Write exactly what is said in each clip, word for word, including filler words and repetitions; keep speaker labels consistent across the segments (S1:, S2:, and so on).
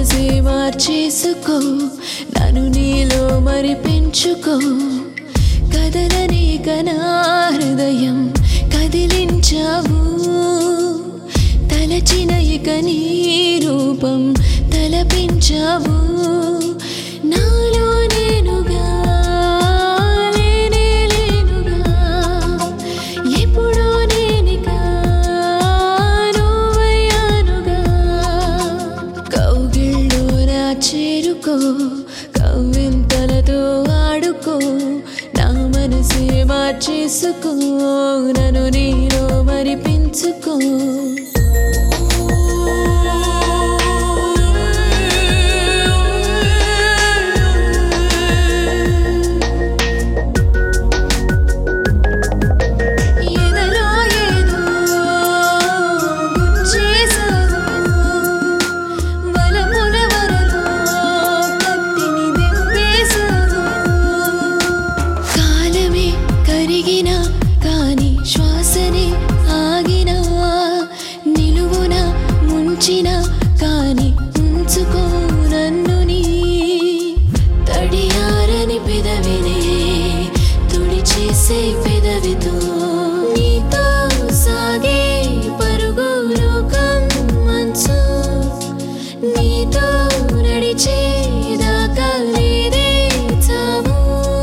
S1: మనసే మార్చేసుకో, నన్ను నీలో మరి పెంచుకో. కదలని కనా హృదయం కదిలించావు, తలచిన ఇక నీ రూపం తలపించావు. నాలో నేనుగా లేనే లేనుగా, ఎప్పుడో నేనికా నువ్వయ్యానుగా. కౌగిళ్ళో నా చేరుకో, కవ్వింతలతో ఆడుకో, నా మనసే మార్చేసుకో, నన్ను నీలో మరి పెంచుకో. కాని శ్వాసనే ఆగినా, నిలువున ముంచిన కాని ఉంచుకో నన్ను నీ. తడియారని పెదవినే తుడిచేసే పెదవితో, నీతో సాగే పరుగు లోకం మంచు, నీతో నడిచే దాకా లేదే చావు.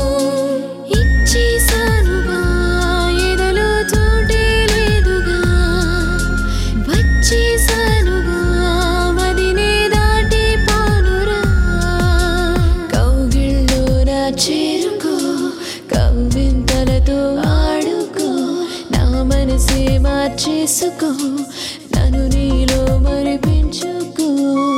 S1: ఇచ్చేసానుగా ఎదలో చోటే లేదుగా, వచ్చేసానుగా మదినే దాటి పోనురా. కౌగిళ్ళో నా చేరుకో, కవ్వింతలతో ఆడుకో, నా మనసే మార్చేసుకో, నన్ను నీలో మరి పెంచుకో.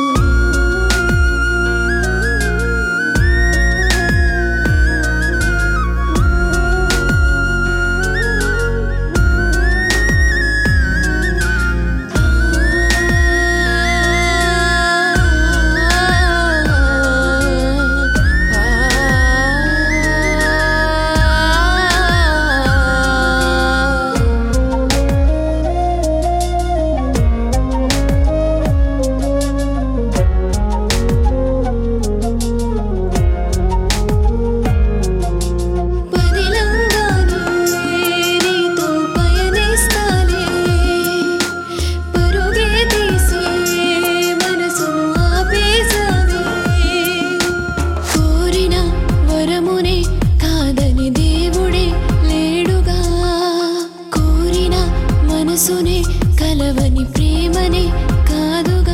S1: మనసునే కలవని ప్రేమనే కాదుగా,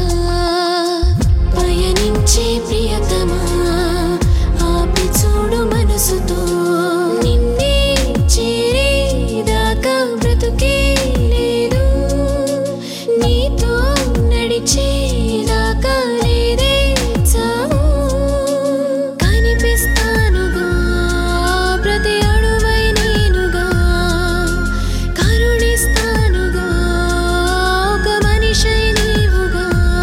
S1: పయనించే ప్రియతమా ఆపి చూడు మనసుతో. నిన్నే చేరేదాకా బ్రతుకే లేదు, నీతో నడిచేదాకా లేదే చావు. కనిపిస్తానుగా ప్రతి అడువై నేనుగా, కరుణిస్తానుగా ఒక మనిషై నీవుగా.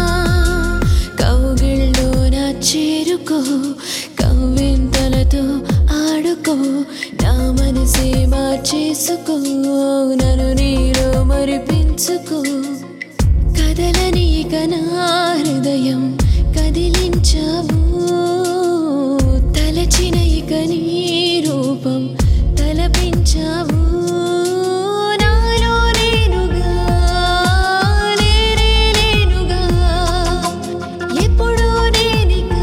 S1: కౌగిళ్ళో నా చేరుకో, కవ్వింతలతో ఆడుకో, నా మనసే మార్చేసుకో, నన్ను నీలో మరి పెంచుకో. కదలని కనా హృదయం కదిలించావు, తలచిన ఇక నీ రూపం తలపించావు. నాలో నేనుగా లేనే లేనుగా, ఎప్పుడో నేనికా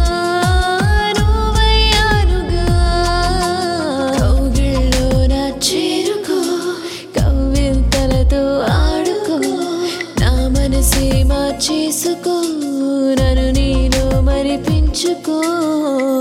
S1: నువ్వయ్యానుగా. కౌగిళ్ళో నా చేరుకో, కవ్వింతలతో ఆడుకో, నా మనసే మార్చేసుకో, నన్ను నీలో మరి పెంచుకో.